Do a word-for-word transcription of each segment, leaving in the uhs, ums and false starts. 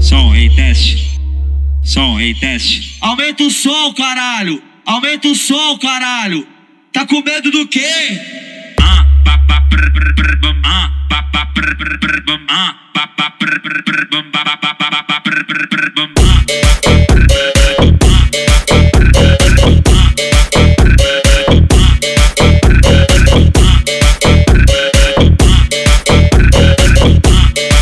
Som, ei, teste. Som, ei, teste. Aumenta o som, caralho. Aumenta o som, caralho. Tá com medo do quê? Ah, pa pa prr prr prr bum, ah, pa pa prr prr prr bum, ah, pa pa prr prr prr bum, pa pa pa pa pa prr prr prr bum, ah, pa pa prr prr prr bum, ah, pa pa prr prr prr bum, ah, pa pa prr prr prr bum, ah, pa pa prr prr prr bum, ah, pa pa prr prr prr bum, ah, pa pa prr prr prr bum,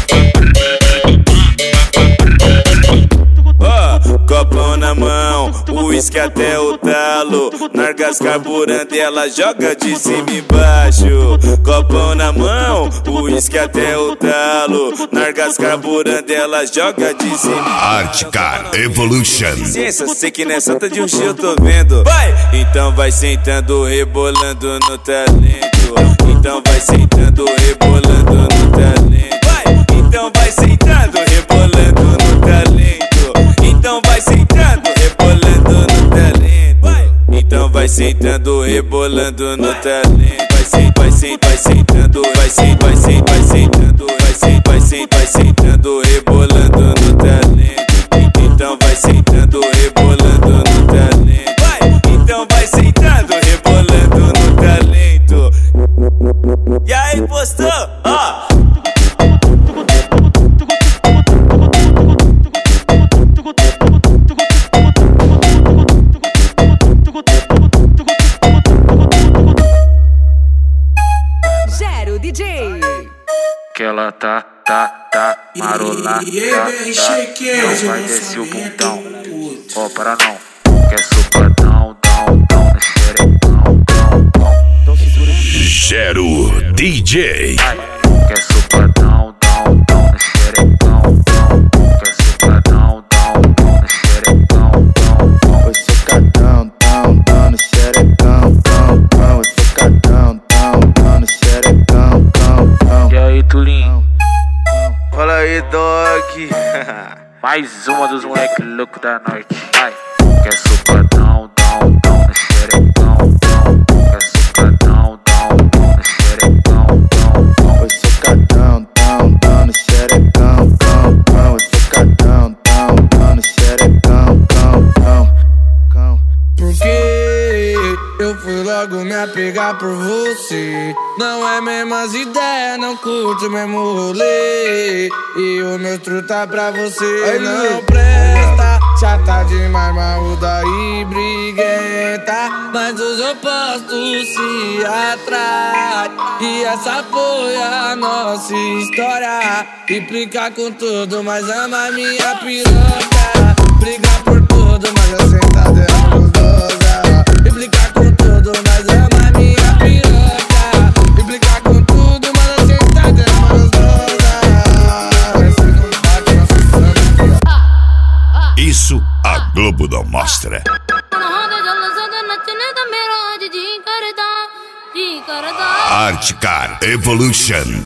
ah, pa pa prr prr prr bum. Copão na mão, uísque até o talo. Nargas carburante, ela joga de cima e baixo. Copão na mão, uísque até o talo. Nargas carburante, ela joga de cima. Artcar Evolution. Licença, sei que nessa tá de um X eu tô vendo. Vai! Então vai sentando, rebolando no talento. Então vai sentando, rebolando no talento. Vai! Então vai sentando, rebolando no talento. Então vai sentando, rebolando no talento. Vai! Então vai sentando, rebolando no talento. Vai sentando, vai sentando, vai sentando, vai sentando, vai sentando, vai sentando, vai sentando, vai sentando, vai sentando, rebolando no talento. Então vai sentando, rebolando no talento. Vai! Então vai sentando, rebolando no talento. E aí, postou? Ó! D J Que ela tá, tá, tá, marolada, tá, tá. Não vai descer o bundão, ó, para não. Quer supadão, dão, dão, no xerecão, dão, dão. Gero D J. Quer supadão, dão, dão, no xerecão, dão. Quer supadão, dão, dão, no xerecão, dão. Oi, socadão, dão, dão, no xerecão, dão, dão. Oi, socadão, dão, dão, no xerecão, dão, dão. E aí, Tulinho? Fala aí, Dog. Mais uma dos moleque louco da noite. Vai. Quer supadão, dão, dão, no xerecão, dão. Quer supadão, dão, dão, no xerecão, dão. Oi, socadão, dão, dão, no xerecão, dão, dão. Oi, socadão, dão, dão, no xerecão, dão, dão, dão. Porque eu fui logo me apegar por você. Não é mesmas ideias, não curto o mesmo rolê. E o meu truta pra você aí não presta. Chata demais, marruda e briguenta. Mas os opostos se atraem. E essa foi a nossa história. Implica com tudo, mas ama minha piroca. Briga por tudo, mas a sentada é gostosa. Implica com tudo, mas ama minha piroca. Implica com tudo, mas a sentada é gostosa. Esse combate nosso sangue. Isso a Globo não mostra. Artcar Evolution.